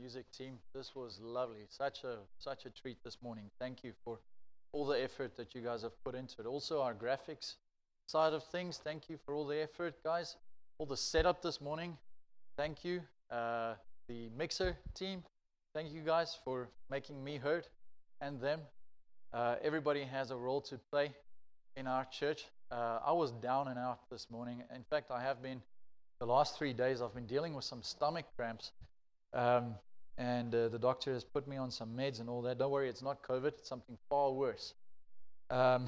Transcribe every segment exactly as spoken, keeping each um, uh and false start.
music team. This was lovely. Such a such a treat this morning. Thank you for all the effort that you guys have put into it. Also, our graphics side of things. Thank you for all the effort, guys. All the setup this morning. Thank you. Uh, the mixer team. Thank you guys for making me heard and them. Uh, everybody has a role to play in our church. Uh, I was down and out this morning. In fact, I have been. The last three days I've been dealing with some stomach cramps, um, and uh, the doctor has put me on some meds and all that. Don't worry, it's not COVID, it's something far worse. Um,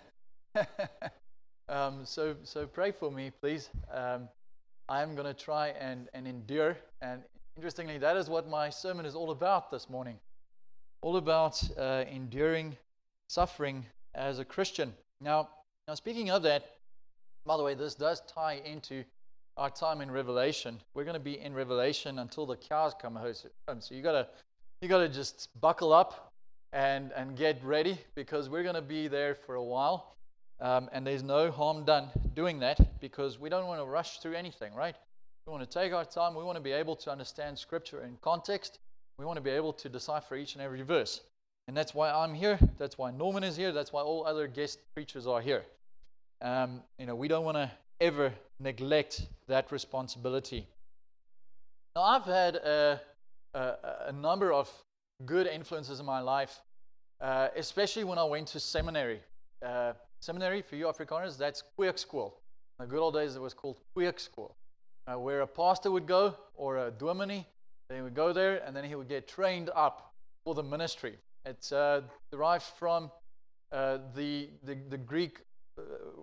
um, so so pray for me, please. Um, I'm going to try and, and endure, and interestingly, that is what my sermon is all about this morning. All about uh, enduring suffering as a Christian. Now, now, speaking of that, by the way, this does tie into our time in Revelation. We're going to be in Revelation until the cows come home. So you gotta, you gotta just buckle up and and get ready, because we're going to be there for a while. Um, and there's no harm done doing that, because we don't want to rush through anything, right? We want to take our time. We want to be able to understand Scripture in context. We want to be able to decipher each and every verse. And that's why I'm here. That's why Norman is here. That's why all other guest preachers are here. Um, you know, we don't want to ever neglect that responsibility. Now, I've had a, a, a number of good influences in my life, uh, especially when I went to seminary. Uh, seminary, for you Afrikaners, that's Kweekskool. In the good old days, it was called Kweekskool, uh, where a pastor would go, or a dominee, then he would go there, and then he would get trained up for the ministry. It's uh, derived from uh, the, the, the Greek uh,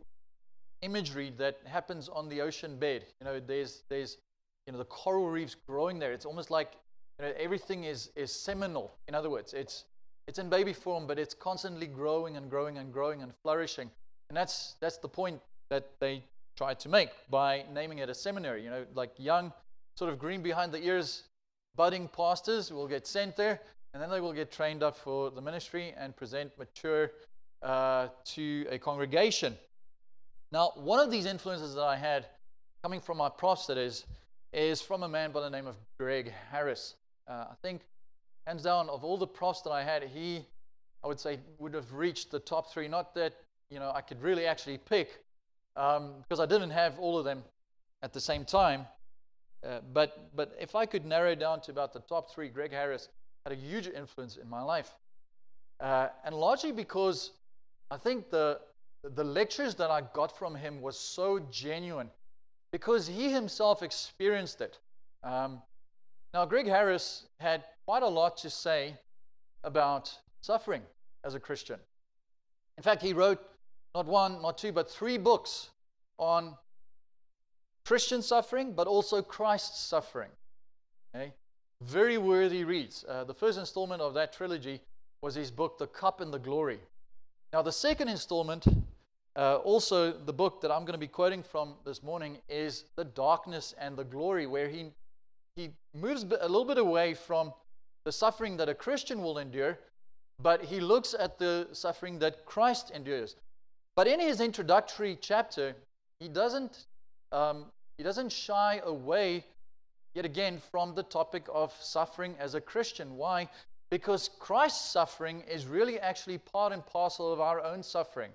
imagery that happens on the ocean bed. You know, there's there's you know the coral reefs growing there. It's almost like, you know, everything is is seminal. In other words, it's it's in baby form, but it's constantly growing and growing and growing and flourishing. And that's that's the point that they tried to make by naming it a seminary. You know, like young, sort of green behind the ears, budding pastors will get sent there, and then they will get trained up for the ministry and present mature uh, to a congregation. Now, one of these influences that I had, coming from my profs, that is, is from a man by the name of Greg Harris. Uh, I think, hands down, of all the profs that I had, he, I would say, would have reached the top three. Not that, you know, I could really actually pick, um, because I didn't have all of them at the same time. Uh, but but if I could narrow it down to about the top three, Greg Harris had a huge influence in my life. Uh, and largely because I think the The lectures that I got from him was so genuine, because he himself experienced it. Um, now, Greg Harris had quite a lot to say about suffering as a Christian. In fact, he wrote not one, not two, but three books on Christian suffering, but also Christ's suffering. Okay? Very worthy reads. Uh, the first installment of that trilogy was his book, The Cup and the Glory. Now, the second installment, uh, also the book that I'm going to be quoting from this morning, is The Darkness and the Glory, where he he moves a little bit away from the suffering that a Christian will endure, but he looks at the suffering that Christ endures. But in his introductory chapter, he doesn't um, he doesn't shy away, yet again, from the topic of suffering as a Christian. Why? Because Christ's suffering is really actually part and parcel of our own suffering.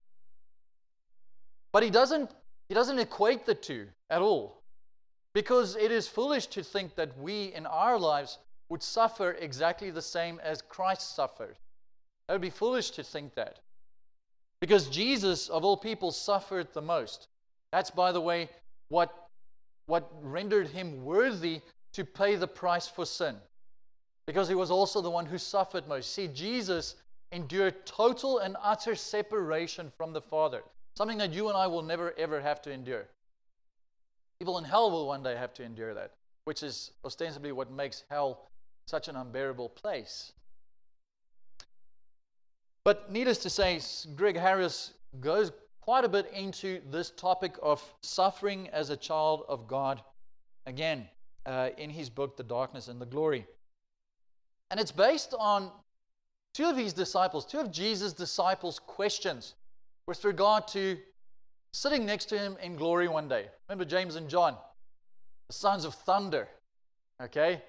But he doesn't, he doesn't equate the two at all. Because it is foolish to think that we in our lives would suffer exactly the same as Christ suffered. It would be foolish to think that. Because Jesus, of all people, suffered the most. That's, by the way, what, what rendered him worthy to pay the price for sin. Because he was also the one who suffered most. See, Jesus endured total and utter separation from the Father. Something that you and I will never, ever have to endure. People in hell will one day have to endure that, which is ostensibly what makes hell such an unbearable place. But needless to say, Greg Harris goes quite a bit into this topic of suffering as a child of God, again, uh, in his book, The Darkness and the Glory. And it's based on two of his disciples, two of Jesus' disciples' questions with regard to sitting next to him in glory one day. Remember James and John, the sons of thunder, okay?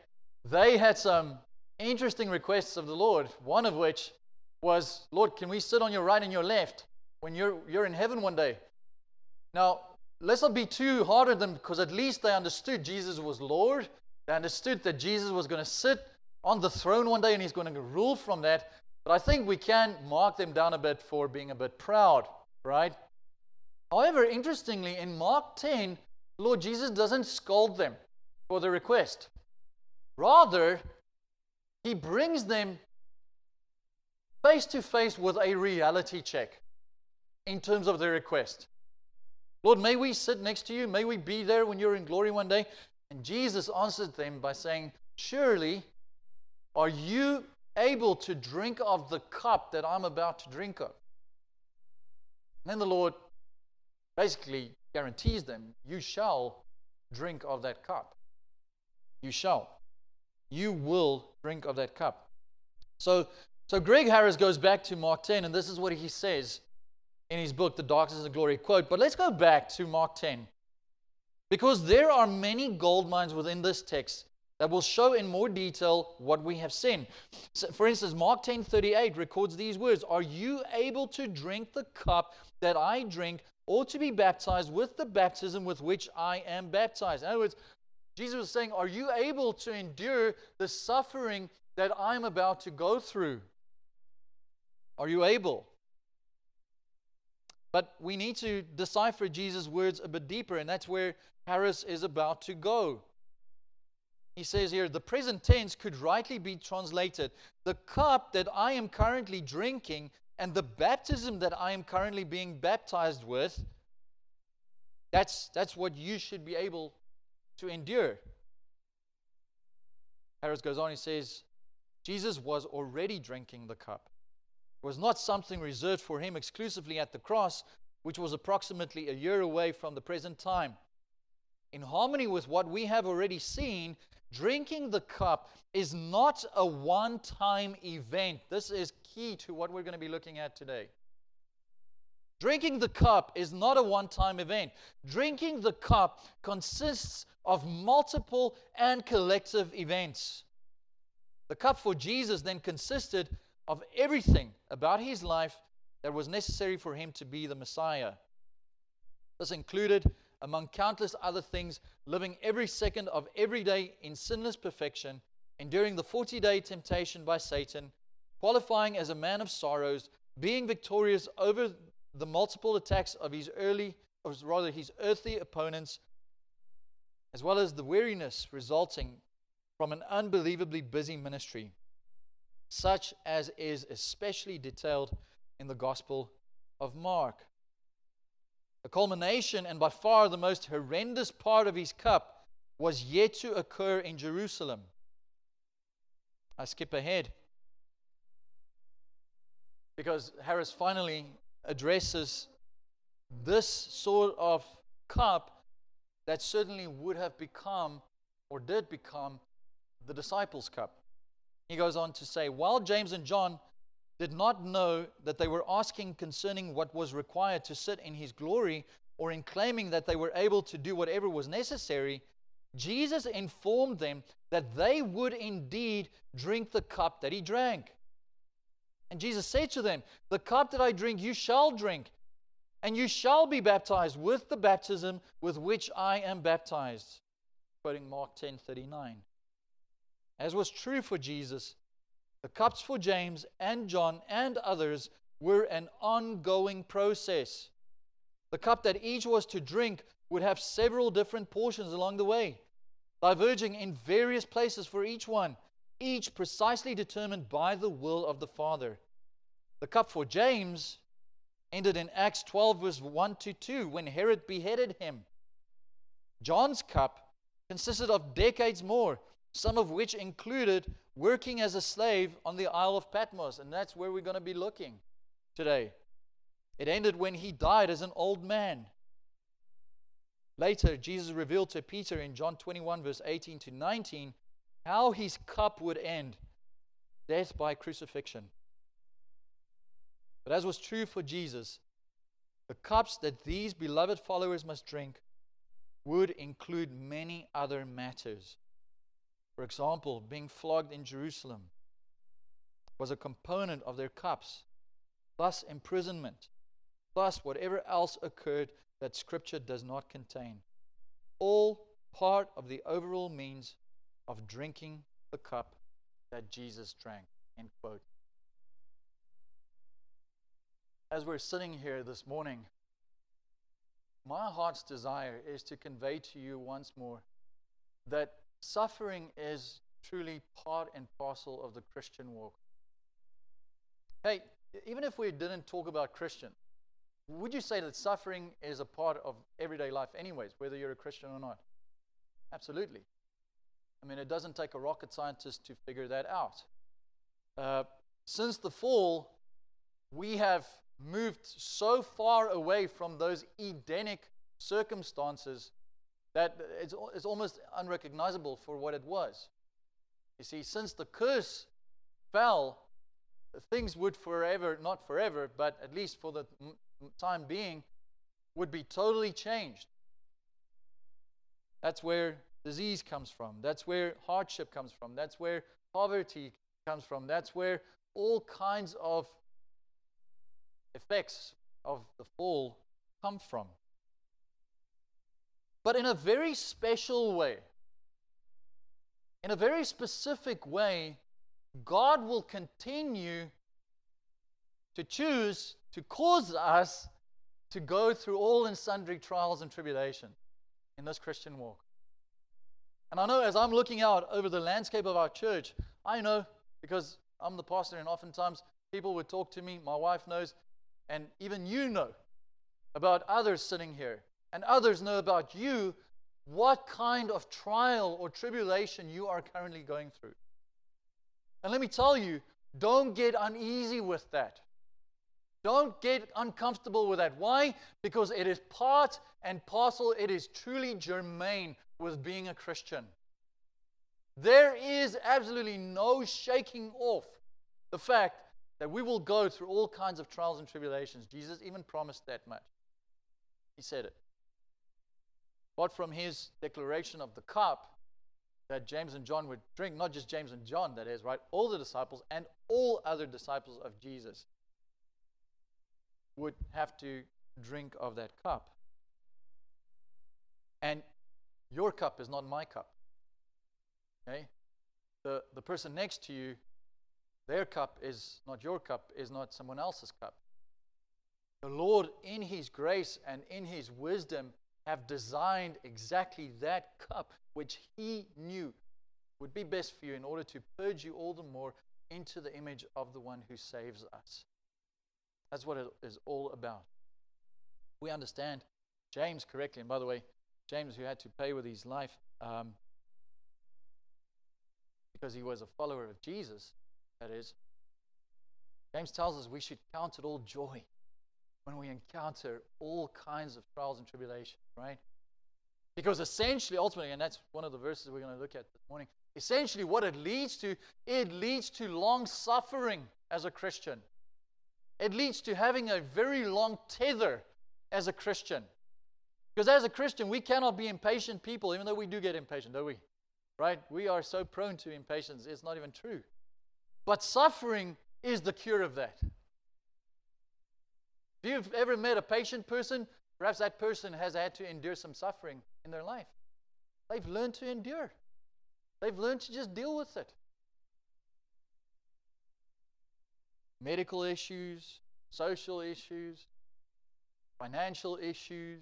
they had some interesting requests of the Lord, one of which was, Lord, can we sit on your right and your left when you're, you're in heaven one day? Now, let's not be too hard on them, because at least they understood Jesus was Lord. They understood that Jesus was going to sit on the throne one day and he's going to rule from that. But I think we can mark them down a bit for being a bit proud, right? However, interestingly, in Mark ten, Lord Jesus doesn't scold them for the request. Rather, he brings them face to face with a reality check in terms of their request. Lord, may we sit next to you? May we be there when you're in glory one day? And Jesus answered them by saying, surely are you able to drink of the cup that I'm about to drink of? And then the Lord basically guarantees them, you shall drink of that cup. You shall. You will drink of that cup. So, so Greg Harris goes back to Mark ten, and this is what he says in his book, The Darkness of Glory. Quote, but let's go back to Mark ten. Because there are many gold mines within this text that will show in more detail what we have seen. So, for instance, Mark ten thirty-eight records these words, are you able to drink the cup that I drink, or to be baptized with the baptism with which I am baptized? In other words, Jesus was saying, are you able to endure the suffering that I'm about to go through? Are you able? But we need to decipher Jesus' words a bit deeper, and that's where Harris is about to go. He says here, the present tense could rightly be translated, the cup that I am currently drinking and the baptism that I am currently being baptized with, that's, that's what you should be able to endure. Harris goes on, he says, Jesus was already drinking the cup. It was not something reserved for him exclusively at the cross, which was approximately a year away from the present time. In harmony with what we have already seen, drinking the cup is not a one-time event. This is key to what we're going to be looking at today. Drinking the cup is not a one-time event. Drinking the cup consists of multiple and collective events. The cup for Jesus then consisted of everything about his life that was necessary for him to be the Messiah. This included, among countless other things, living every second of every day in sinless perfection, enduring the forty-day temptation by Satan, qualifying as a man of sorrows, being victorious over the multiple attacks of his early, or rather his earthly opponents, as well as the weariness resulting from an unbelievably busy ministry, such as is especially detailed in the Gospel of Mark. The culmination and by far the most horrendous part of his cup was yet to occur in Jerusalem. I skip ahead because Harris finally addresses this sort of cup that certainly would have become or did become the disciples' cup. He goes on to say, while James and John did not know that they were asking concerning what was required to sit in his glory, or in claiming that they were able to do whatever was necessary, Jesus informed them that they would indeed drink the cup that he drank. And Jesus said to them, the cup that I drink you shall drink, and you shall be baptized with the baptism with which I am baptized. Quoting Mark ten thirty-nine. As was true for Jesus, the cups for James and John and others were an ongoing process. The cup that each was to drink would have several different portions along the way, diverging in various places for each one, each precisely determined by the will of the Father. The cup for James ended in Acts twelve, verse one to two, when Herod beheaded him. John's cup consisted of decades more, some of which included working as a slave on the Isle of Patmos, and that's where we're going to be looking today. It ended when he died as an old man. Later, Jesus revealed to Peter in John twenty-one, verse eighteen to nineteen, how his cup would end, death by crucifixion. But as was true for Jesus, the cups that these beloved followers must drink would include many other matters. For For example, being flogged in Jerusalem was a component of their cups, plus imprisonment, plus whatever else occurred that Scripture does not contain. All part of the overall means of drinking the cup that Jesus drank. End quote. As we're sitting here this morning, my heart's desire is to convey to you once more that suffering is truly part and parcel of the Christian walk. Hey, even if we didn't talk about Christian, would you say that suffering is a part of everyday life anyways, whether you're a Christian or not? Absolutely. I mean, it doesn't take a rocket scientist to figure that out. Uh, since the fall, we have moved so far away from those Edenic circumstances that it's, it's almost unrecognizable for what it was. You see, since the curse fell, things would forever, not forever, but at least for the time being, would be totally changed. That's where disease comes from. That's where hardship comes from. That's where poverty comes from. That's where all kinds of effects of the fall come from. But in a very special way, in a very specific way, God will continue to choose to cause us to go through all and sundry trials and tribulation in this Christian walk. And I know as I'm looking out over the landscape of our church, I know because I'm the pastor and oftentimes people would talk to me, my wife knows, and even you know about others sitting here, and others know about you, what kind of trial or tribulation you are currently going through. And let me tell you, don't get uneasy with that. Don't get uncomfortable with that. Why? Because it is part and parcel, it is truly germane with being a Christian. There is absolutely no shaking off the fact that we will go through all kinds of trials and tribulations. Jesus even promised that much. He said it. But from his declaration of the cup that James and John would drink, not just James and John, that is, right? All the disciples and all other disciples of Jesus would have to drink of that cup. And your cup is not my cup. Okay? The, the person next to you, their cup is not your cup, is not someone else's cup. The Lord, in His grace and in His wisdom, have designed exactly that cup which He knew would be best for you in order to purge you all the more into the image of the one who saves us. That's what it is all about. We understand James correctly, and by the way, James, who had to pay with his life um, because he was a follower of Jesus, that is, James tells us we should count it all joy when we encounter all kinds of trials and tribulations, right? Because essentially, ultimately, and that's one of the verses we're going to look at this morning, essentially what it leads to, it leads to long suffering as a Christian. It leads to having a very long tether as a Christian. Because as a Christian, we cannot be impatient people, even though we do get impatient, don't we? Right? We are so prone to impatience, it's not even true. But suffering is the cure of that. If you've ever met a patient person, perhaps that person has had to endure some suffering in their life. They've learned to endure. They've learned to just deal with it. Medical issues, social issues, financial issues,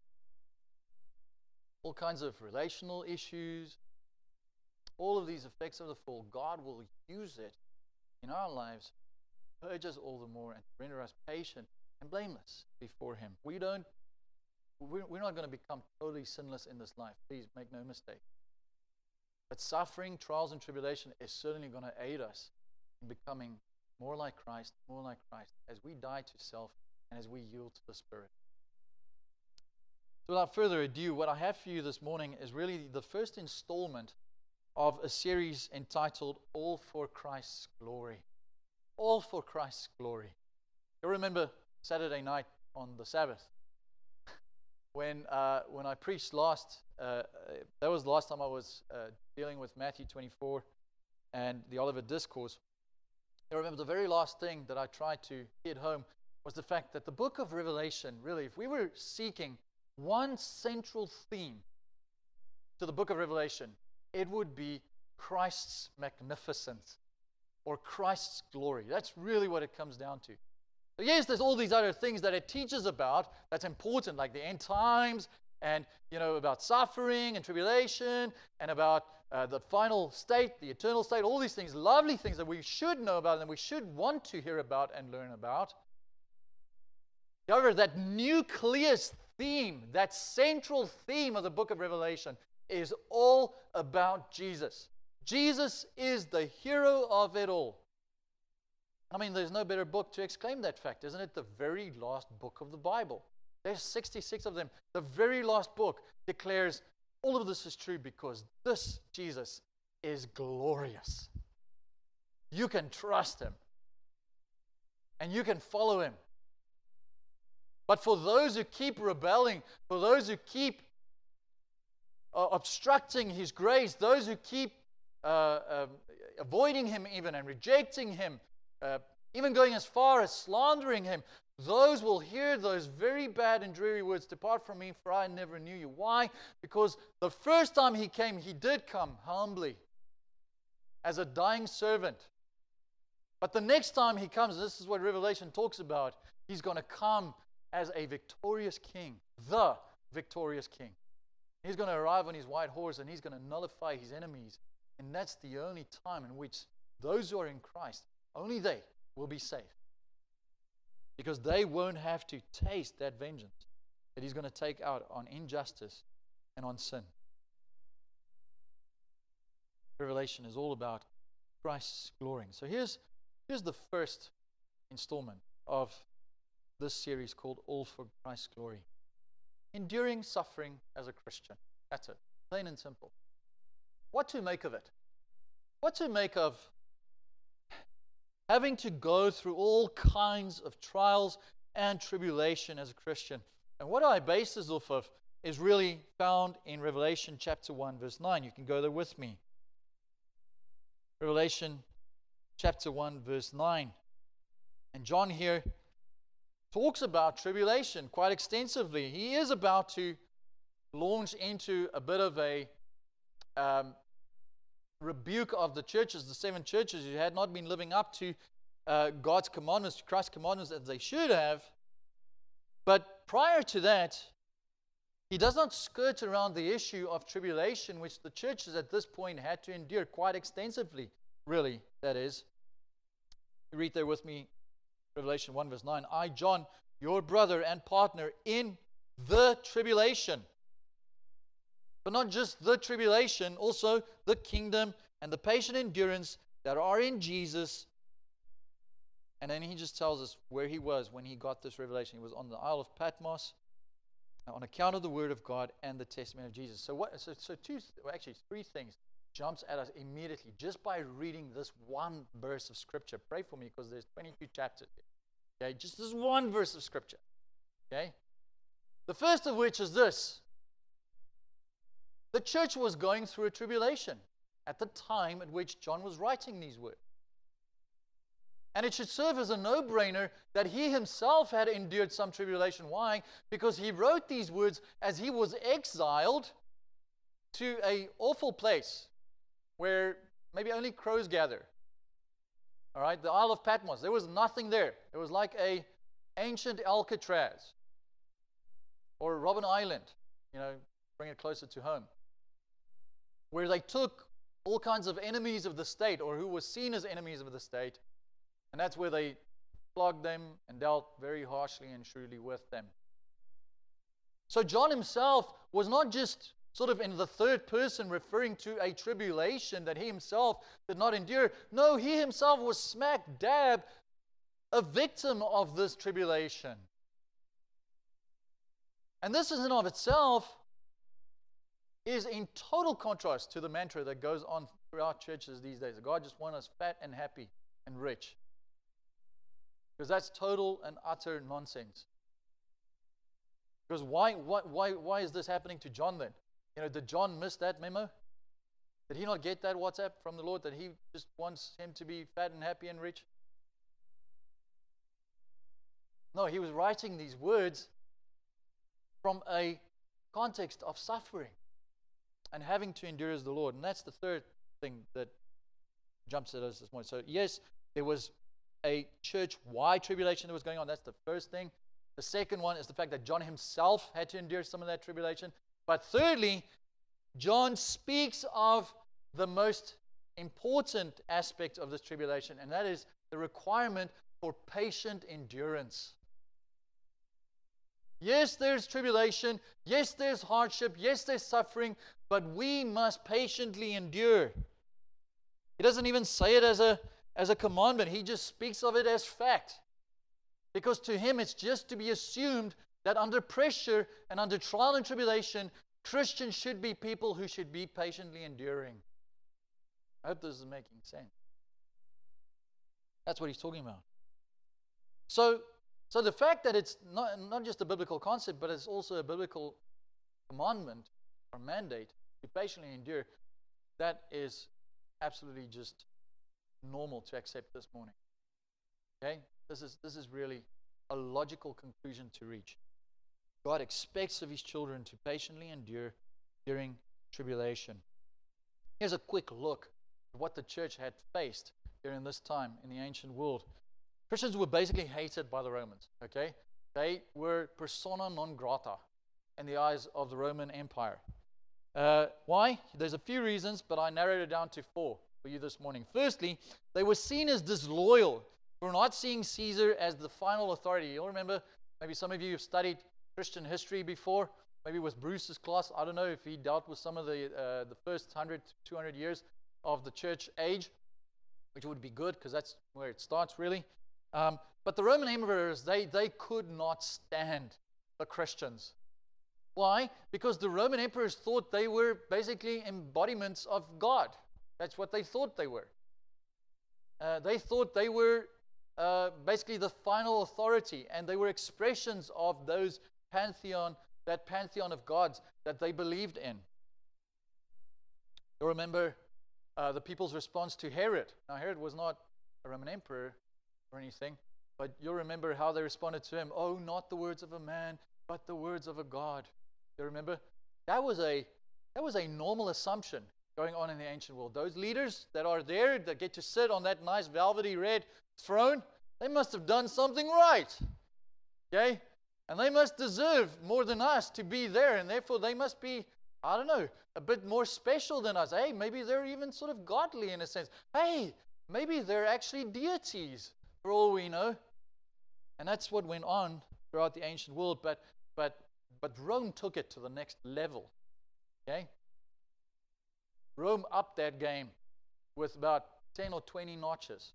all kinds of relational issues, all of these effects of the fall, God will use it in our lives to purge us all the more and to render us patient and blameless before Him. We don't, we're not going to become totally sinless in this life. Please make no mistake. But suffering, trials, and tribulation is certainly going to aid us in becoming more like Christ, more like Christ, as we die to self and as we yield to the Spirit. So without further ado, what I have for you this morning is really the first installment of a series entitled All for Christ's Glory. All for Christ's Glory. You remember Saturday night on the Sabbath when uh, when I preached last, uh, that was the last time I was uh, dealing with Matthew twenty-four and the Olivet Discourse, I remember the very last thing that I tried to hit home was the fact that the book of Revelation, really, if we were seeking one central theme to the book of Revelation, it would be Christ's magnificence or Christ's glory. That's really what it comes down to. So yes, there's all these other things that it teaches about that's important, like the end times and, you know, about suffering and tribulation and about uh, the final state, the eternal state, all these things, lovely things that we should know about and we should want to hear about and learn about. However, that nucleus theme, that central theme of the book of Revelation is all about Jesus. Jesus is the hero of it all. I mean, there's no better book to exclaim that fact, isn't it? The very last book of the Bible. There's sixty-six of them. The very last book declares all of this is true because this Jesus is glorious. You can trust him. And you can follow him. But for those who keep rebelling, for those who keep uh, obstructing his grace, those who keep uh, uh, avoiding him even and rejecting him, uh, even going as far as slandering him, those will hear those very bad and dreary words, "Depart from me, for I never knew you." Why? Because the first time he came, he did come humbly as a dying servant. But the next time he comes, this is what Revelation talks about, he's going to come as a victorious king, the victorious king. He's going to arrive on his white horse and he's going to nullify his enemies. And that's the only time in which those who are in Christ, only they will be saved. Because they won't have to taste that vengeance that he's going to take out on injustice and on sin. Revelation is all about Christ's glory. So here's, here's the first installment of this series called All for Christ's Glory. Enduring suffering as a Christian. That's it. Plain and simple. What to make of it? What to make of having to go through all kinds of trials and tribulation as a Christian? And what I base this off of is really found in Revelation chapter one, verse nine. You can go there with me. Revelation chapter one, verse nine. And John here talks about tribulation quite extensively. He is about to launch into a bit of a um, rebuke of the churches, the seven churches who had not been living up to uh, God's commandments, to Christ's commandments as they should have. But prior to that, he does not skirt around the issue of tribulation, which the churches at this point had to endure quite extensively, really, that is. You read there with me, Revelation one, verse nine. I, John, your brother and partner in the tribulation. But not just the tribulation, also the kingdom and the patient endurance that are in Jesus. And then he just tells us where he was when he got this revelation. He was on the Isle of Patmos on account of the word of God and the testimony of Jesus. So what? So, so two, well, actually three things jumps at us immediately just by reading this one verse of Scripture. Pray for me because there's twenty-two chapters here. Okay, just this one verse of Scripture. Okay, the first of which is this: the church was going through a tribulation at the time at which John was writing these words. And it should serve as a no-brainer that he himself had endured some tribulation. Why? Because he wrote these words as he was exiled to an awful place where maybe only crows gather. All right, the Isle of Patmos. There was nothing there. It was like a ancient Alcatraz or Robben Island, you know, bring it closer to home, where they took all kinds of enemies of the state or who were seen as enemies of the state, and that's where they flogged them and dealt very harshly and shrewdly with them. So John himself was not just sort of in the third person referring to a tribulation that he himself did not endure. No, he himself was smack dab a victim of this tribulation. And this in and of itself is in total contrast to the mantra that goes on throughout churches these days. God just wants us fat and happy and rich. Because that's total and utter nonsense. Because why, why, why, why is this happening to John then? You know, did John miss that memo? Did he not get that WhatsApp from the Lord that he just wants him to be fat and happy and rich? No, he was writing these words from a context of suffering and having to endure as the Lord. And that's the third thing that jumps at us this morning. So yes, there was a church-wide tribulation that was going on. That's the first thing. The second one is the fact that John himself had to endure some of that tribulation. But thirdly, John speaks of the most important aspect of this tribulation, and that is the requirement for patient endurance. Yes, there's tribulation. Yes, there's hardship. Yes, there's suffering. But we must patiently endure. He doesn't even say it as a, as a commandment. He just speaks of it as fact. Because to him, it's just to be assumed that under pressure and under trial and tribulation, Christians should be people who should be patiently enduring. I hope this is making sense. That's what he's talking about. So, so the fact that it's not, not just a biblical concept, but it's also a biblical commandment or mandate to patiently endure, that is absolutely just normal to accept this morning. Okay? This is, this is really a logical conclusion to reach. God expects of his children to patiently endure during tribulation. Here's a quick look at what the church had faced during this time in the ancient world. Christians were basically hated by the Romans, okay? They were persona non grata in the eyes of the Roman Empire. Uh, why? There's a few reasons, but I narrowed it down to four for you this morning. Firstly, they were seen as disloyal for not seeing Caesar as the final authority. You'll remember, maybe some of you have studied Christian history before, maybe with Bruce's class. I don't know if he dealt with some of the uh, the first one hundred, two hundred years of the church age, which would be good because that's where it starts really. Um, but the Roman emperors, they, they could not stand the Christians. Why? Because the Roman emperors thought they were basically embodiments of God. That's what they thought they were. Uh, they thought they were uh, basically the final authority, and they were expressions of those pantheon, that pantheon of gods that they believed in. You remember uh, the people's response to Herod. Now, Herod was not a Roman emperor or anything, but you'll remember how they responded to him. Oh, not the words of a man, but the words of a God. You remember? That was a that was a normal assumption going on in the ancient world. Those leaders that are there, that get to sit on that nice velvety red throne, they must have done something right. Okay? And they must deserve more than us to be there, and therefore they must be, I don't know, a bit more special than us. Hey, maybe they're even sort of godly in a sense. Hey, maybe they're actually deities, for all we know. And that's what went on throughout the ancient world, but but but Rome took it to the next level. Okay? Rome upped that game with about ten or twenty notches.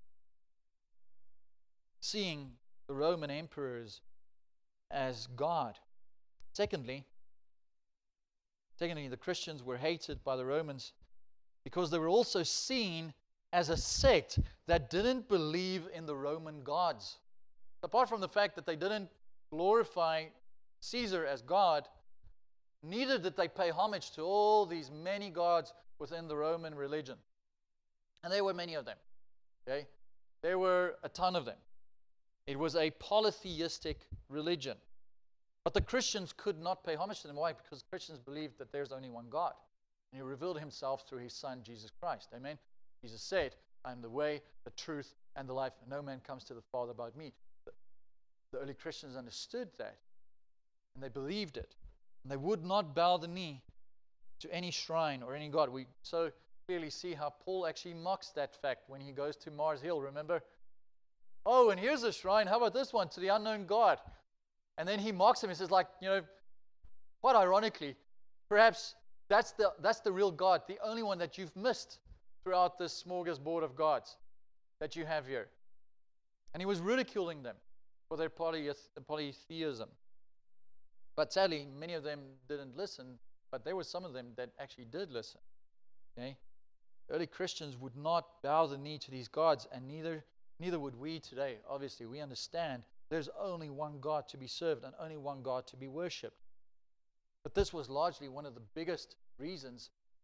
Seeing the Roman emperors as God. Secondly, secondly, the Christians were hated by the Romans because they were also seen as a sect that didn't believe in the Roman gods. Apart from the fact that they didn't glorify Caesar as God, neither did they pay homage to all these many gods within the Roman religion. And there were many of them. Okay? There were a ton of them. It was a polytheistic religion. But the Christians could not pay homage to them. Why? Because Christians believed that there's only one God. And he revealed himself through his Son, Jesus Christ. Amen? Jesus said, I am the way, the truth, and the life. No man comes to the Father but me. The early Christians understood that. And they believed it. And they would not bow the knee to any shrine or any god. We so clearly see how Paul actually mocks that fact when he goes to Mars Hill, remember? Oh, and here's a shrine. How about this one? To the unknown God. And then he mocks him. He says, like, you know, quite ironically, perhaps that's the that's the real God, the only one that you've missed throughout this smorgasbord of gods that you have here. And he was ridiculing them for their polythe- polytheism. But sadly, many of them didn't listen, but there were some of them that actually did listen. Okay? Early Christians would not bow the knee to these gods, and neither neither would we today. Obviously, we understand there's only one God to be served and only one God to be worshipped. But this was largely one of the biggest reasons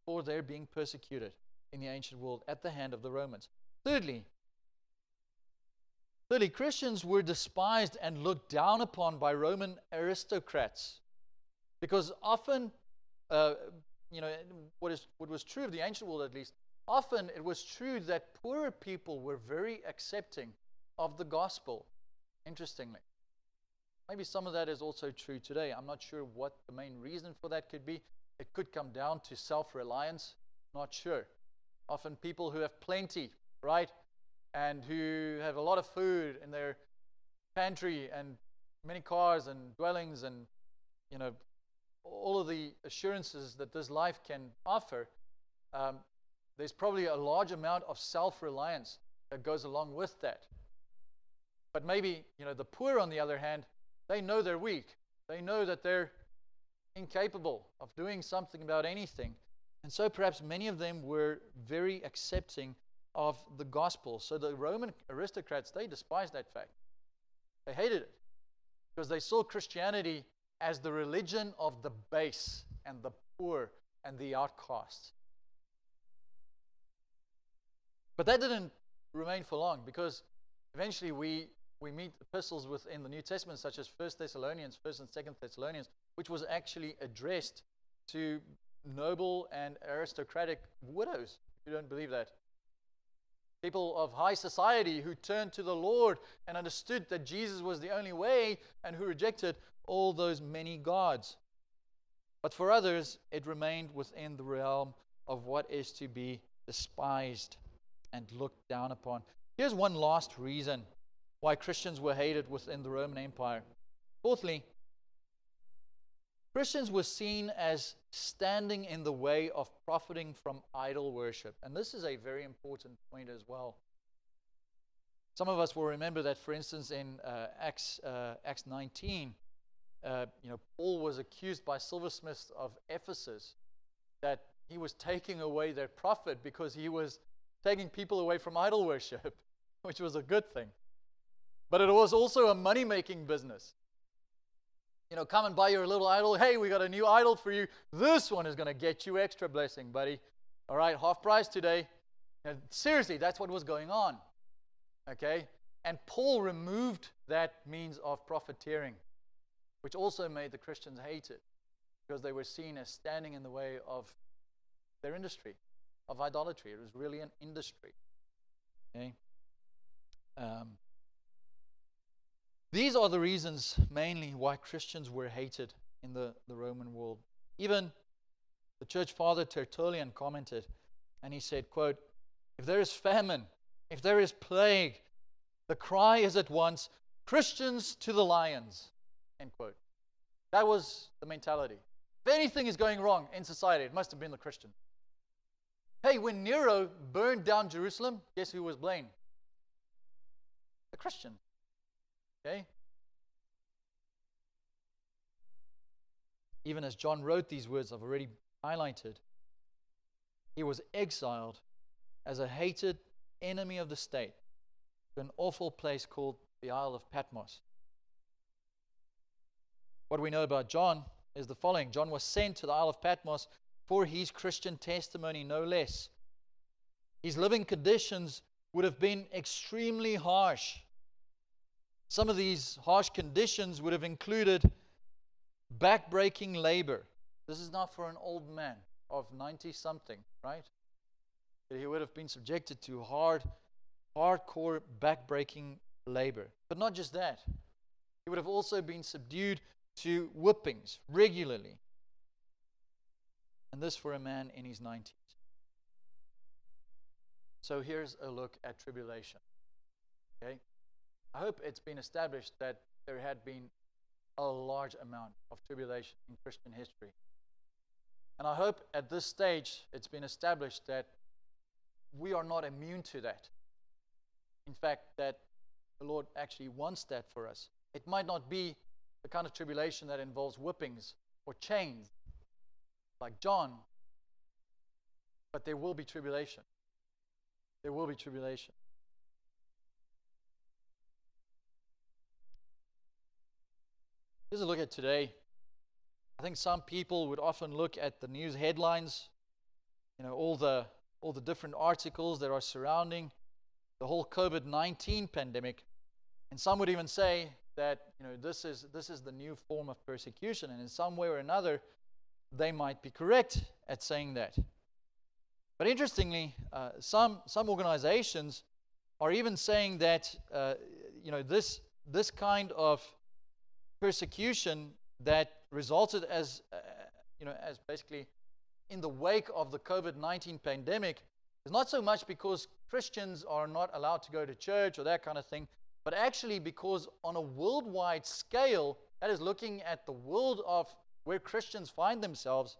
for their being persecuted in the ancient world at the hand of the Romans. Thirdly, thirdly, Christians were despised and looked down upon by Roman aristocrats, because often, uh, you know, what is what was true of the ancient world at least, often it was true that poorer people were very accepting of the gospel, interestingly. Maybe some of that is also true today. I'm not sure what the main reason for that could be. It could come down to self-reliance. Not sure. Often people who have plenty, right, and who have a lot of food in their pantry and many cars and dwellings and, you know, all of the assurances that this life can offer, um, there's probably a large amount of self-reliance that goes along with that. But maybe, you know, the poor, on the other hand, they know they're weak. They know that they're incapable of doing something about anything. And so perhaps many of them were very accepting of the gospel. So the Roman aristocrats, they despised that fact. They hated it because they saw Christianity as the religion of the base and the poor and the outcasts. But that didn't remain for long, because eventually we we meet epistles within the New Testament, such as First Thessalonians, First and Second Thessalonians, which was actually addressed to noble and aristocratic widows, if you don't believe that. People of high society who turned to the Lord and understood that Jesus was the only way, and who rejected all those many gods. But for others, it remained within the realm of what is to be despised and looked down upon. Here's one last reason why Christians were hated within the Roman Empire. Fourthly, Christians were seen as standing in the way of profiting from idol worship. And this is a very important point as well. Some of us will remember that, for instance, in uh, Acts, uh, Acts nineteen, uh, you know, Paul was accused by silversmiths of Ephesus that he was taking away their profit because he was taking people away from idol worship, which was a good thing. But it was also a money-making business. You know, come and buy your little idol. Hey, we got a new idol for you. This one is going to get you extra blessing, buddy. All right, half price today. And seriously, that's what was going on. Okay? And Paul removed that means of profiteering, which also made the Christians hate it, because they were seen as standing in the way of their industry, of idolatry. It was really an industry. Okay? Um, these are the reasons mainly why Christians were hated in the, the Roman world. Even the church father Tertullian commented, and he said, quote, "If there is famine, if there is plague, the cry is at once, Christians to the lions," end quote. That was the mentality. If anything is going wrong in society, it must have been the Christian. Hey, when Nero burned down Jerusalem, guess who was blamed? The Christian. Okay? Even as John wrote these words I've already highlighted, he was exiled as a hated enemy of the state to an awful place called the Isle of Patmos. What we know about John is the following. John was sent to the Isle of Patmos for his Christian testimony, no less. His living conditions would have been extremely harsh. Some of these harsh conditions would have included back-breaking labor. This is not for an old man of ninety-something, right? He would have been subjected to hard, hardcore back-breaking labor. But not just that. He would have also been subdued to whippings regularly. And this for a man in his nineties. So here's a look at tribulation. Okay? I hope it's been established that there had been a large amount of tribulation in Christian history. And I hope at this stage it's been established that we are not immune to that. In fact, that the Lord actually wants that for us. It might not be the kind of tribulation that involves whippings or chains like John, but there will be tribulation. There will be tribulation. Here's a look at today. I think some people would often look at the news headlines you know, all the all the different articles that are surrounding the whole COVID nineteen pandemic. And some would even say that, you know, this is this is the new form of persecution, and in some way or another, they might be correct at saying that. But interestingly, uh, some some organizations are even saying that, uh, you know, this this kind of persecution that resulted as, uh, you know, as basically in the wake of the COVID nineteen pandemic is not so much because Christians are not allowed to go to church or that kind of thing, but actually because on a worldwide scale, that is looking at the world of where Christians find themselves,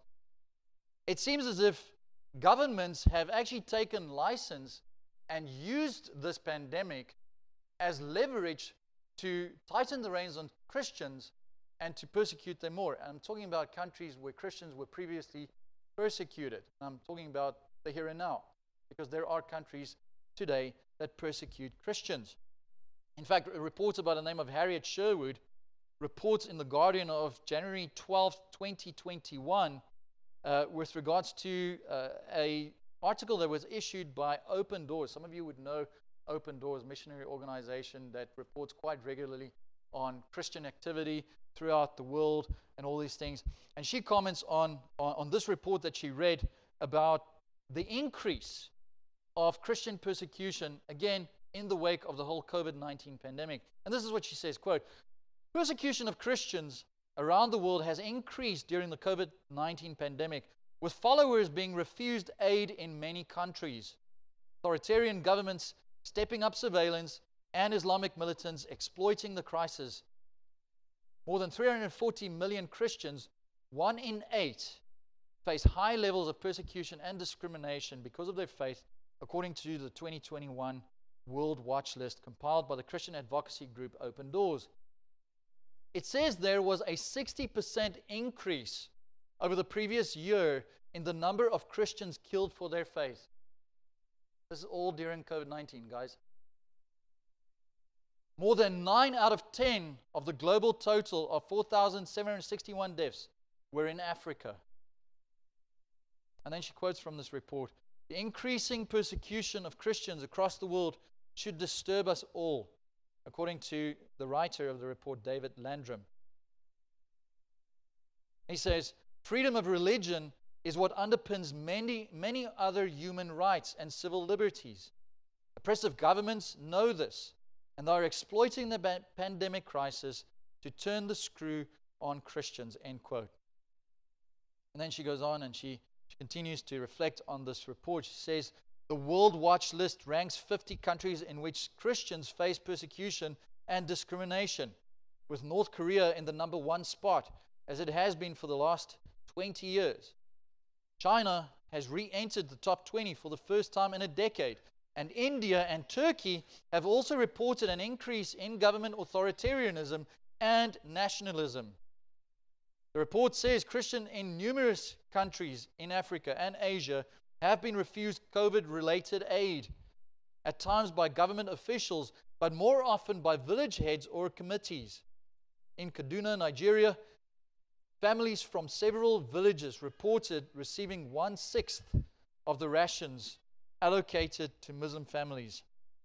it seems as if governments have actually taken license and used this pandemic as leverage to tighten the reins on Christians and to persecute them more. And I'm talking about countries where Christians were previously persecuted. I'm talking about the here and now, because there are countries today that persecute Christians. In fact, a reporter by the name of Harriet Sherwood reports in The Guardian of January twelfth, twenty twenty-one, uh, with regards to uh, a article that was issued by Open Doors. Some of you would know Open Doors, missionary organization that reports quite regularly on Christian activity throughout the world and all these things. And she comments on, on, on this report that she read about the increase of Christian persecution, again, in the wake of the whole COVID nineteen pandemic. And this is what she says, quote, "Persecution of Christians around the world has increased during the COVID nineteen pandemic, with followers being refused aid in many countries, authoritarian governments stepping up surveillance, and Islamic militants exploiting the crisis. More than three hundred forty million Christians, one in eight, face high levels of persecution and discrimination because of their faith, according to the twenty twenty-one World Watch List compiled by the Christian advocacy group Open Doors." It says there was a sixty percent increase over the previous year in the number of Christians killed for their faith. This is all during COVID nineteen, guys. More than nine out of ten of the global total of four thousand seven hundred sixty-one deaths were in Africa. And then she quotes from this report, "The increasing persecution of Christians across the world should disturb us all," according to the writer of the report, David Landrum. He says, "Freedom of religion is what underpins many, many other human rights and civil liberties. Oppressive governments know this, and they are exploiting the ba- pandemic crisis to turn the screw on Christians," end quote. And then she goes on and she, she continues to reflect on this report. She says, "The World Watch List ranks fifty countries in which Christians face persecution and discrimination, with North Korea in the number one spot, as it has been for the last twenty years. China has re-entered the top twenty for the first time in a decade, and India and Turkey have also reported an increase in government authoritarianism and nationalism." The report says Christians in numerous countries in Africa and Asia have been refused COVID-related aid, at times by government officials, but more often by village heads or committees. In Kaduna, Nigeria, families from several villages reported receiving one-sixth of the rations allocated to Muslim families.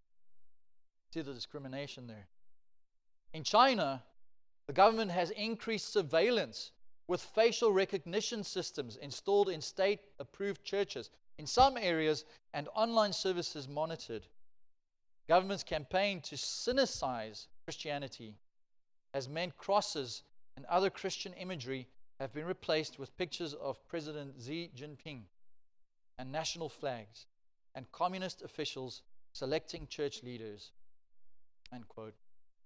See the discrimination there. In China, the government has increased surveillance with facial recognition systems installed in state-approved churches in some areas and online services monitored. Government's campaign to sinicize Christianity has meant crosses and other Christian imagery have been replaced with pictures of President Xi Jinping and national flags and communist officials selecting church leaders, end quote.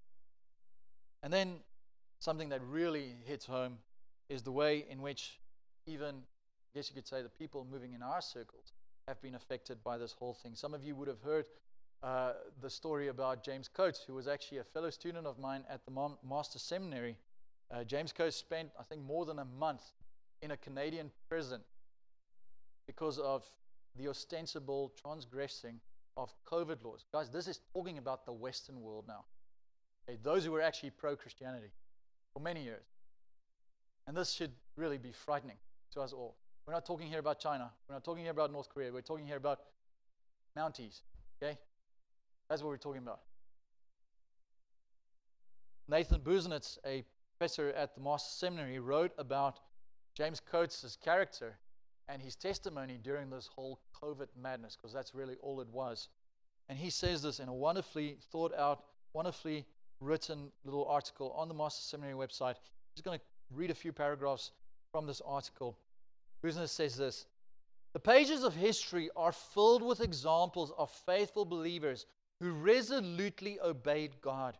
And then something that really hits home is the way in which even, I guess you could say, the people moving in our circles have been affected by this whole thing. Some of you would have heard uh, the story about James Coates, who was actually a fellow student of mine at the Mom- Master Seminary. Uh, James Coates spent, I think, more than a month in a Canadian prison because of the ostensible transgressing of COVID laws. Guys, this is talking about the Western world now. Okay, those who were actually pro-Christianity for many years. And this should really be frightening to us all. We're not talking here about China. We're not talking here about North Korea. We're talking here about Mounties. Okay? That's what we're talking about. Nathan Busenitz, a professor at the Master Seminary, wrote about James Coates' character and his testimony during this whole COVID madness, because that's really all it was. And he says this in a wonderfully thought out, wonderfully written little article on the Master Seminary website. I'm just going to read a few paragraphs from this article. Busenitz says this: the pages of history are filled with examples of faithful believers who resolutely obeyed God,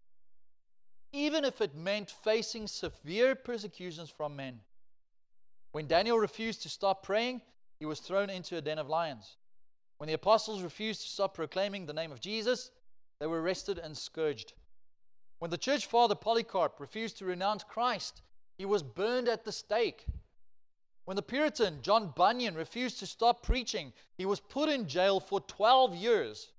even if it meant facing severe persecutions from men. When Daniel refused to stop praying, he was thrown into a den of lions. When the apostles refused to stop proclaiming the name of Jesus, they were arrested and scourged. When the church father Polycarp refused to renounce Christ, he was burned at the stake. When the Puritan John Bunyan refused to stop preaching, he was put in jail for twelve years.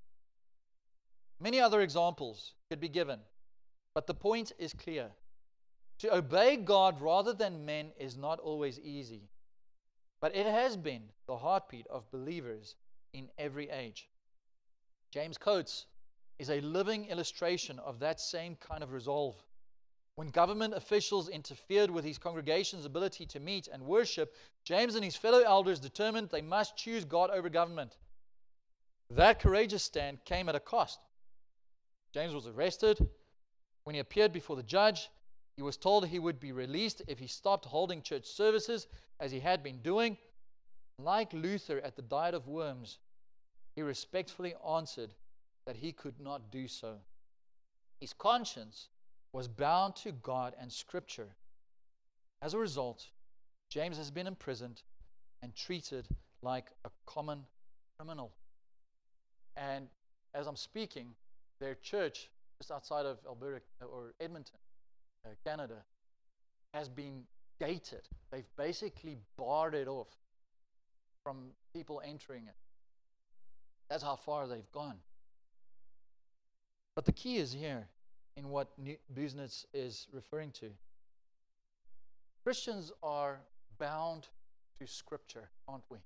Many other examples could be given, but the point is clear. To obey God rather than men is not always easy, but it has been the heartbeat of believers in every age. James Coates is a living illustration of that same kind of resolve. When government officials interfered with his congregation's ability to meet and worship, James and his fellow elders determined they must choose God over government. That courageous stand came at a cost. James was arrested. When he appeared before the judge, he was told he would be released if he stopped holding church services as he had been doing. Like Luther at the Diet of Worms, he respectfully answered that he could not do so. His conscience was bound to God and Scripture. As a result, James has been imprisoned and treated like a common criminal. And as I'm speaking, their church, just outside of Alberta or Edmonton, uh, Canada, has been gated. They've basically barred it off from people entering it. That's how far they've gone. But the key is here in what Busenitz is referring to. Christians are bound to Scripture, aren't we?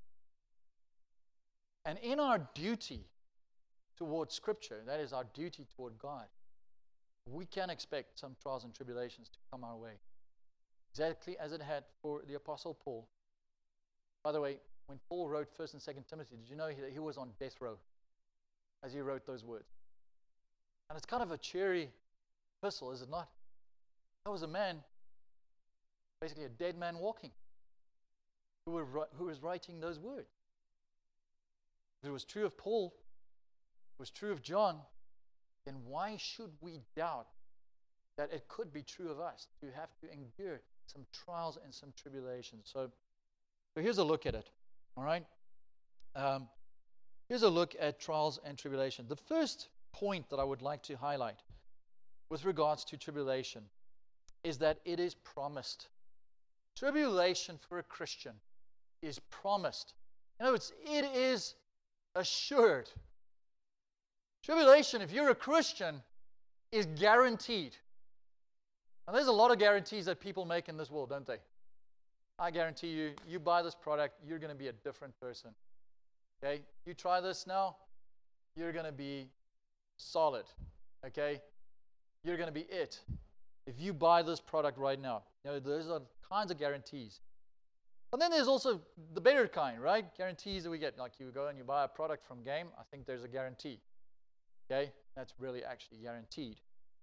And in our duty towards Scripture, that is our duty toward God, we can expect some trials and tribulations to come our way. Exactly as it had for the Apostle Paul. By the way, when Paul wrote First and Second Timothy, did you know that he was on death row as he wrote those words? And it's kind of a cheery epistle, is it not? That was a man, basically a dead man walking, who, were, who was writing those words. If it was true of Paul, it was true of John, then why should we doubt that it could be true of us to have to endure some trials and some tribulations? So, so here's a look at it, all right? Um, here's a look at trials and tribulation. The first point that I would like to highlight with regards to tribulation is that it is promised. Tribulation for a Christian is promised. You know, it's, it is assured. Tribulation, if you're a Christian, is guaranteed. Now, there's a lot of guarantees that people make in this world, don't they? I guarantee you, you buy this product, you're going to be a different person. Okay? You try this now, you're going to be solid. Okay? You're going to be it. If you buy this product right now, you know, those are kinds of guarantees. But then there's also the better kind, right? Guarantees that we get. Like you go and you buy a product from Game, I think there's a guarantee. Okay? That's really actually guaranteed.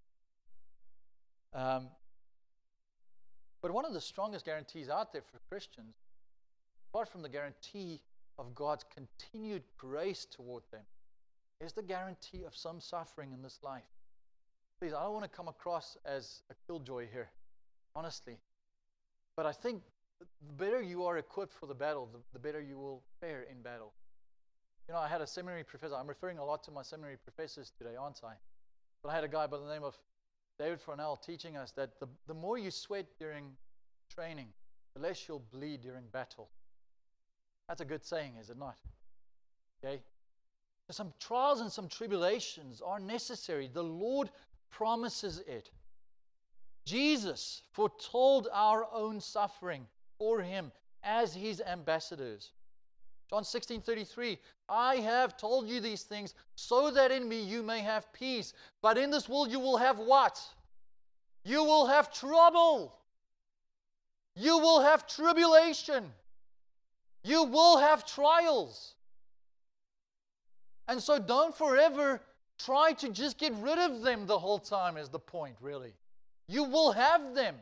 Um, but one of the strongest guarantees out there for Christians, apart from the guarantee of God's continued grace toward them, is the guarantee of some suffering in this life. Please, I don't want to come across as a killjoy here, honestly. But I think the better you are equipped for the battle, the, the better you will fare in battle. You know, I had a seminary professor. I'm referring a lot to my seminary professors today, aren't I? But I had a guy by the name of David Farnell teaching us that the, the more you sweat during training, the less you'll bleed during battle. That's a good saying, is it not? Okay? So some trials and some tribulations are necessary. The Lord promises it. Jesus foretold our own suffering for Him as His ambassadors. John sixteen thirty-three, I have told you these things so that in me you may have peace. But in this world you will have what? You will have trouble. You will have tribulation. You will have trials. And so don't forever try to just get rid of them the whole time is the point, really. You will have them.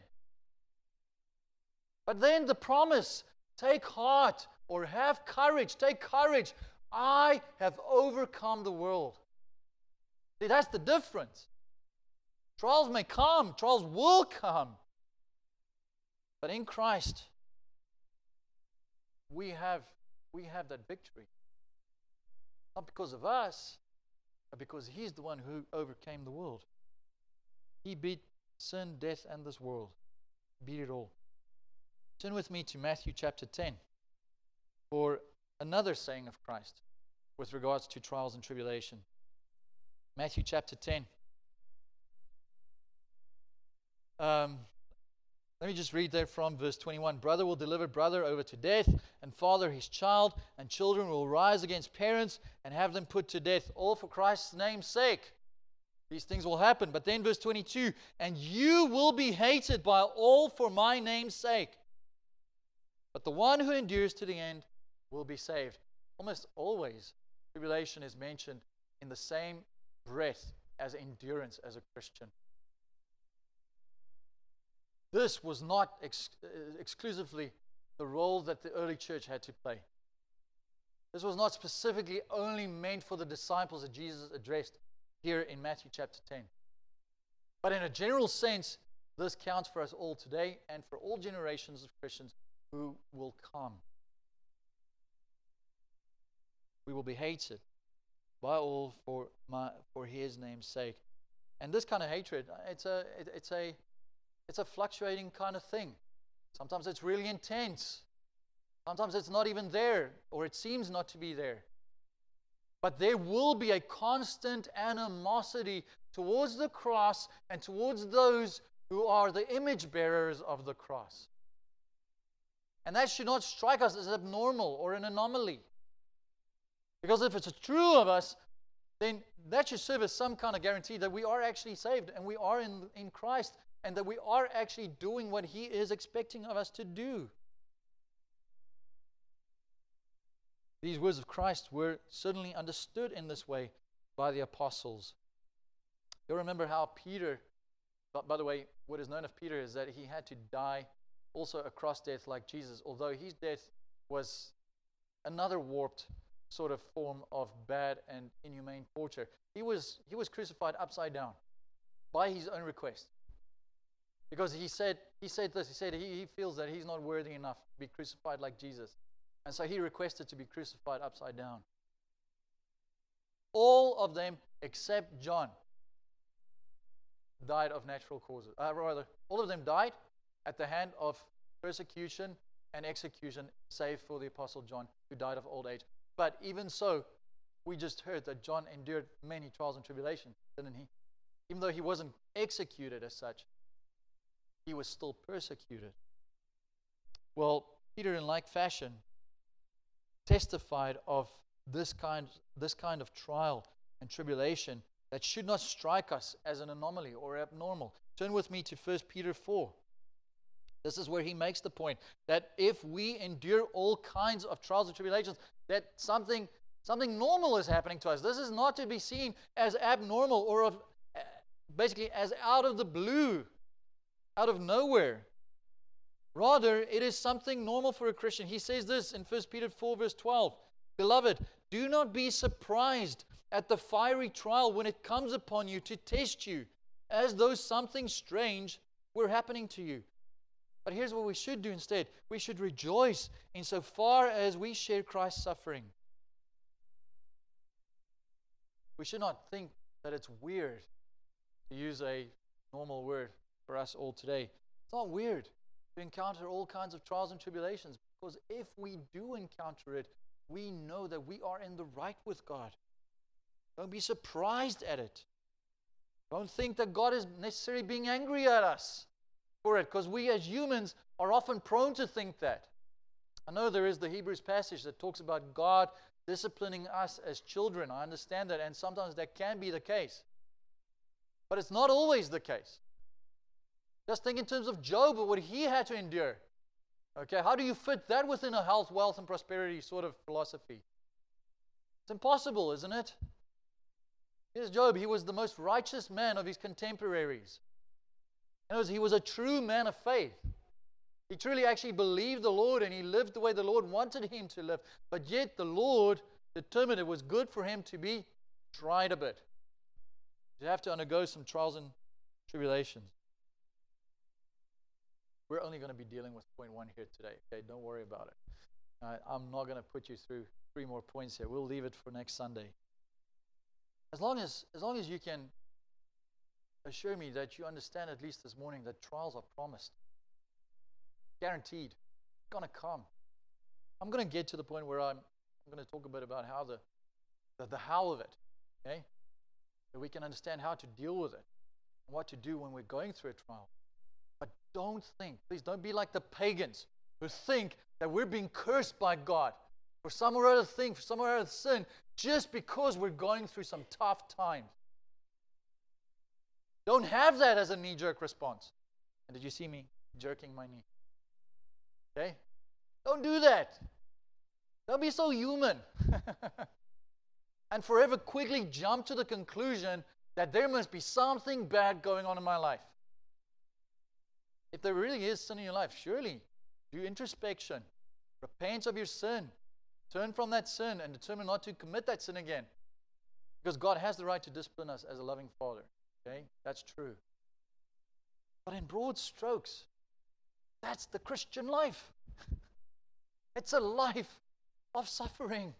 But then the promise, take heart or have courage, take courage. I have overcome the world. See, that's the difference. Trials may come, trials will come. But in Christ, we have, we have that victory. Not because of us, but because He's the one who overcame the world. He beat sin, death, and this world. Beat it all. Turn with me to Matthew chapter ten for another saying of Christ with regards to trials and tribulation. Matthew chapter ten. Um, let me just read there from verse twenty-one. Brother will deliver brother over to death, and father his child, and children will rise against parents and have them put to death, all for Christ's name's sake. These things will happen. But then verse twenty-two, and you will be hated by all for my name's sake. But the one who endures to the end will be saved. Almost always, tribulation is mentioned in the same breath as endurance as a Christian. This was not ex- exclusively the role that the early church had to play. This was not specifically only meant for the disciples that Jesus addressed here in Matthew chapter ten. But in a general sense, this counts for us all today and for all generations of Christians who will come. We will be hated by all for my for His name's sake. And this kind of hatred, it's a it, it's a it's a fluctuating kind of thing. Sometimes it's really intense. Sometimes it's not even there, or it seems not to be there. But there will be a constant animosity towards the cross and towards those who are the image bearers of the cross. And that should not strike us as abnormal or an anomaly. Because if it's true of us, then that should serve as some kind of guarantee that we are actually saved and we are in, in Christ and that we are actually doing what He is expecting of us to do. These words of Christ were certainly understood in this way by the apostles. You'll remember how Peter, but by the way, what is known of Peter is that he had to die also a cross death like Jesus, although his death was another warped sort of form of bad and inhumane torture. He was he was crucified upside down by his own request. Because he said he said this, he said he, he feels that he's not worthy enough to be crucified like Jesus. And so he requested to be crucified upside down. All of them except John died of natural causes. Uh, rather, all of them died at the hand of persecution and execution, save for the Apostle John, who died of old age. But even so, we just heard that John endured many trials and tribulations, didn't he? Even though he wasn't executed as such, he was still persecuted. Well, Peter, in like fashion, testified of this kind, this kind of trial and tribulation that should not strike us as an anomaly or abnormal. Turn with me to First Peter four. This is where he makes the point that if we endure all kinds of trials and tribulations, that something, something normal is happening to us. This is not to be seen as abnormal or of, basically as out of the blue, out of nowhere. Rather, it is something normal for a Christian. He says this in First Peter four verse twelve. Beloved, do not be surprised at the fiery trial when it comes upon you to test you, as though something strange were happening to you. But here's what we should do instead. We should rejoice insofar as we share Christ's suffering. We should not think that it's weird, to use a normal word for us all today. It's not weird to encounter all kinds of trials and tribulations, because if we do encounter it, we know that we are in the right with God. Don't be surprised at it. Don't think that God is necessarily being angry at us for it, because we as humans are often prone to think that. I know there is the Hebrews passage that talks about God disciplining us as children. I understand that, and sometimes that can be the case. But it's not always the case. Just think in terms of Job, what he had to endure. Okay, how do you fit that within a health, wealth, and prosperity sort of philosophy? It's impossible, isn't it? Here's Job. He was the most righteous man of his contemporaries. In other words, he was a true man of faith. He truly actually believed the Lord, and he lived the way the Lord wanted him to live. But yet the Lord determined it was good for him to be tried a bit. You have to undergo some trials and tribulations. We're only going to be dealing with point one here today. Okay, don't worry about it. Uh, I'm not going to put you through three more points here. We'll leave it for next Sunday. As long as, as long as you can assure me that you understand at least this morning that trials are promised. Guaranteed. It's going to come. I'm going to get to the point where I'm, I'm going to talk a bit about how the, the, the how of it. Okay? That we can understand how to deal with it and what to do when we're going through a trial. But don't think, please don't be like the pagans who think that we're being cursed by God for some or other thing, for some or other sin, just because we're going through some tough times. Don't have that as a knee-jerk response. And did you see me jerking my knee? Okay? Don't do that. Don't be so human. And forever quickly jump to the conclusion that there must be something bad going on in my life. If there really is sin in your life, surely do introspection. Repent of your sin. Turn from that sin and determine not to commit that sin again. Because God has the right to discipline us as a loving Father. Okay? That's true. But in broad strokes, that's the Christian life. It's a life of suffering.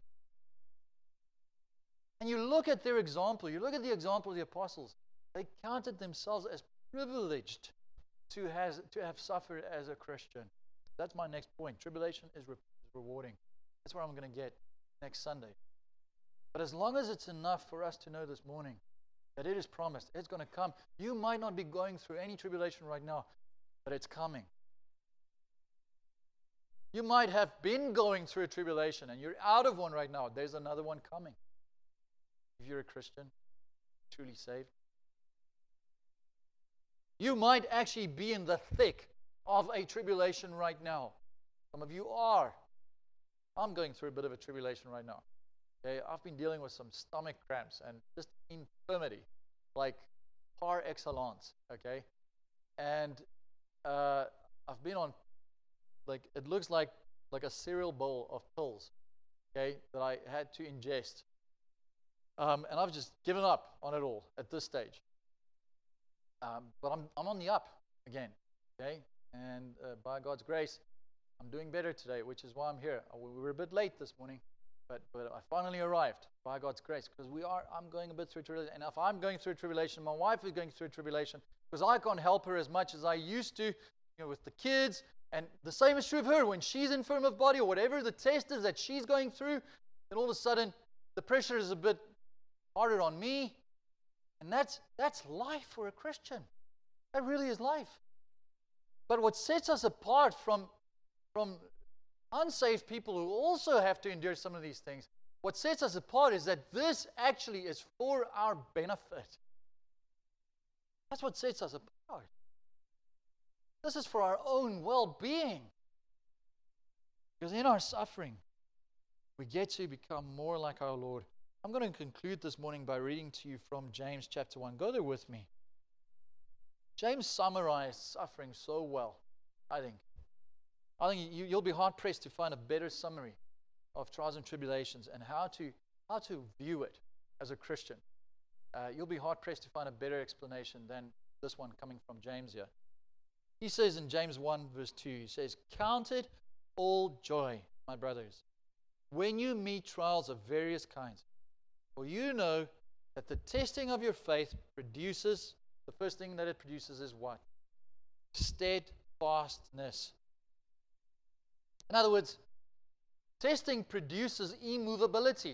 And you look at their example, you look at the example of the apostles, they counted themselves as privileged to, has, to have suffered as a Christian. That's my next point. Tribulation is, re- is rewarding. That's where I'm going to get next Sunday. But as long as it's enough for us to know this morning that it is promised, it's going to come. You might not be going through any tribulation right now, but it's coming. You might have been going through a tribulation and you're out of one right now. There's another one coming. If you're a Christian, truly saved. You might actually be in the thick of a tribulation right now. Some of you are. I'm going through a bit of a tribulation right now. Okay, I've been dealing with some stomach cramps and just infirmity, like par excellence. Okay, and uh, I've been on, like it looks like like a cereal bowl of pills. Okay, that I had to ingest. Um, and I've just given up on it all at this stage. Um, but I'm I'm on the up again, okay? And uh, by God's grace, I'm doing better today, which is why I'm here. We were a bit late this morning, but but I finally arrived by God's grace, because we are. I'm going a bit through tribulation, and if I'm going through a tribulation, my wife is going through a tribulation, because I can't help her as much as I used to, you know, with the kids. And the same is true of her when she's infirm of body or whatever the test is that she's going through. Then all of a sudden, the pressure is a bit harder on me, and that's that's life for a Christian. That really is life. But what sets us apart from from unsaved people who also have to endure some of these things, what sets us apart is that this actually is for our benefit. That's what sets us apart. This is for our own well-being. Because in our suffering, we get to become more like our Lord. I'm going to conclude this morning by reading to you from James chapter one. Go there with me. James summarized suffering so well, I think. I think you, you'll be hard-pressed to find a better summary of trials and tribulations and how to, how to view it as a Christian. Uh, you'll be hard-pressed to find a better explanation than this one coming from James here. He says in James one verse two, he says, "Count it all joy, my brothers, when you meet trials of various kinds. For you know that the testing of your faith produces," the first thing that it produces is what? Steadfastness. In other words, testing produces immovability.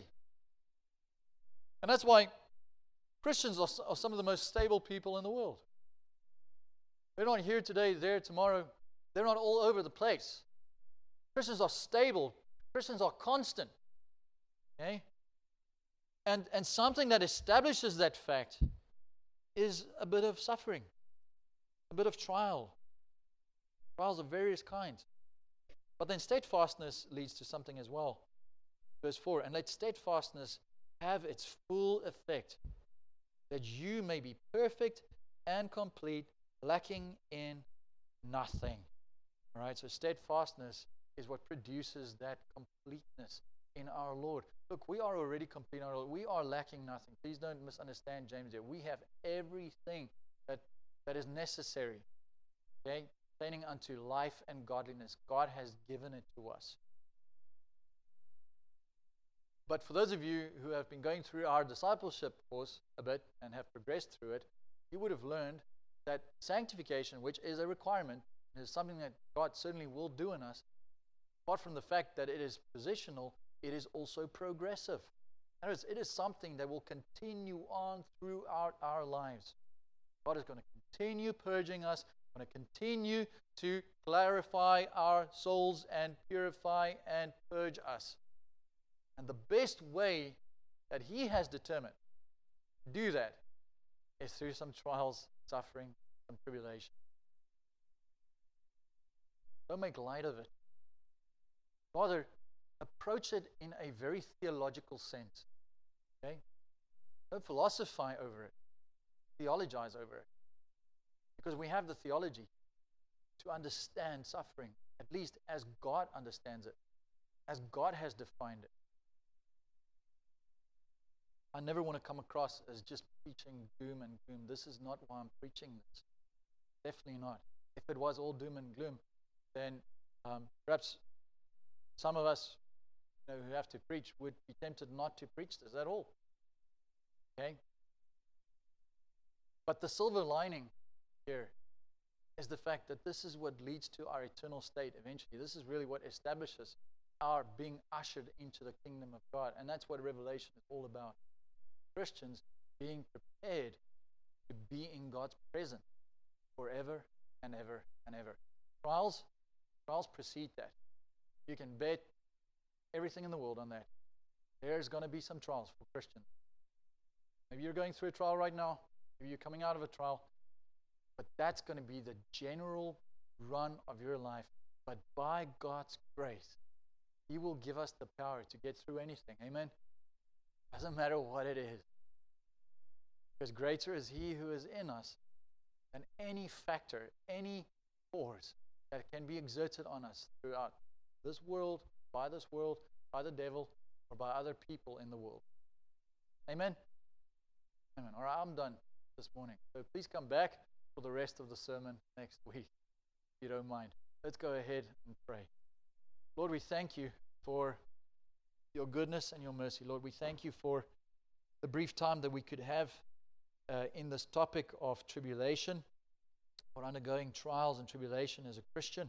And that's why Christians are, are some of the most stable people in the world. They're not here today, there tomorrow. They're not all over the place. Christians are stable. Christians are constant. Okay? And, and something that establishes that fact is a bit of suffering, a bit of trial, trials of various kinds. But then steadfastness leads to something as well. Verse four, and let steadfastness have its full effect, that you may be perfect and complete, lacking in nothing. All right, so steadfastness is what produces that completeness in our Lord. Look, we are already complete in our Lord. We are lacking nothing. Please don't misunderstand James here. We have everything that, that is necessary, okay, pertaining unto life and godliness. God has given it to us. But for those of you who have been going through our discipleship course a bit and have progressed through it, you would have learned that sanctification, which is a requirement, is something that God certainly will do in us. Apart from the fact that it is positional, it is also progressive. That is, it is something that will continue on throughout our lives. God is going to continue purging us, going to continue to clarify our souls and purify and purge us. And the best way that He has determined to do that is through some trials, suffering, some tribulation. Don't make light of it. Rather, approach it in a very theological sense. Okay? Don't philosophize over it. Theologize over it. Because we have the theology to understand suffering, at least as God understands it, as God has defined it. I never want to come across as just preaching doom and gloom. This is not why I'm preaching this. Definitely not. If it was all doom and gloom, then um, perhaps some of us, you know, who have to preach would be tempted not to preach this at all. Okay? But the silver lining here is the fact that this is what leads to our eternal state eventually. This is really what establishes our being ushered into the kingdom of God. And that's what Revelation is all about. Christians being prepared to be in God's presence forever and ever and ever. Trials, trials precede that. You can bet everything in the world on that. There's going to be some trials for Christians. Maybe you're going through a trial right now. Maybe you're coming out of a trial. But that's going to be the general run of your life. But by God's grace, He will give us the power to get through anything. Amen? Doesn't matter what it is. Because greater is He who is in us than any factor, any force that can be exerted on us throughout this world, by this world, by the devil, or by other people in the world. Amen? Amen. All right, I'm done this morning. So please come back for the rest of the sermon next week, if you don't mind. Let's go ahead and pray. Lord, we thank You for Your goodness and Your mercy. Lord, we thank You for the brief time that we could have uh, in this topic of tribulation, or undergoing trials and tribulation as a Christian.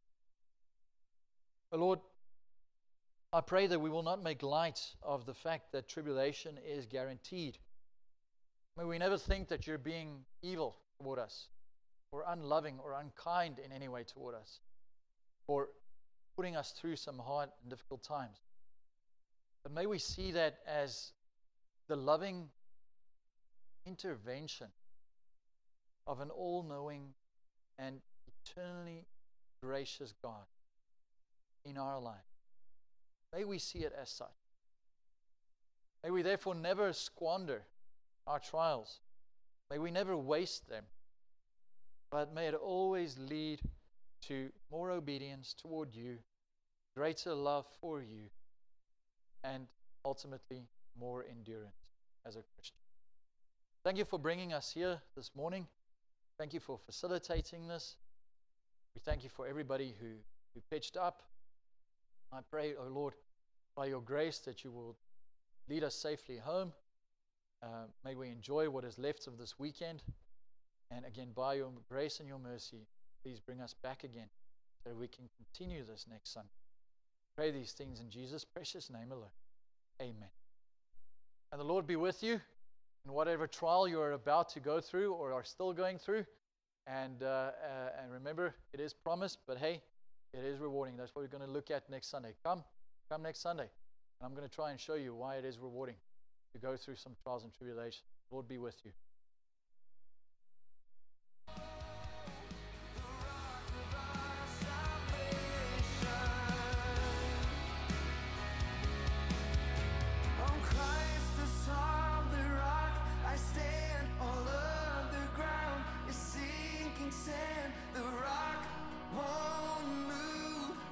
But Lord, I pray that we will not make light of the fact that tribulation is guaranteed. May we never think that You're being evil toward us, or unloving or unkind in any way toward us, or putting us through some hard and difficult times. But may we see that as the loving intervention of an all-knowing and eternally gracious God in our life. May we see it as such. May we therefore never squander our trials. May we never waste them. But may it always lead to more obedience toward You, greater love for You, and ultimately more endurance as a Christian. Thank You for bringing us here this morning. Thank You for facilitating this. We thank You for everybody who, who pitched up. I pray, oh Lord, by Your grace that You will lead us safely home. Uh, may we enjoy what is left of this weekend. And again, by Your grace and Your mercy, please bring us back again so we can continue this next Sunday. Pray these things in Jesus' precious name alone. Amen. And the Lord be with you in whatever trial you are about to go through or are still going through. And, uh, uh, and remember, it is promised, but hey, It is rewarding. That's what we're going to look at next Sunday. Come, come next Sunday. And I'm going to try and show you why it is rewarding to go through some trials and tribulations. Lord be with you.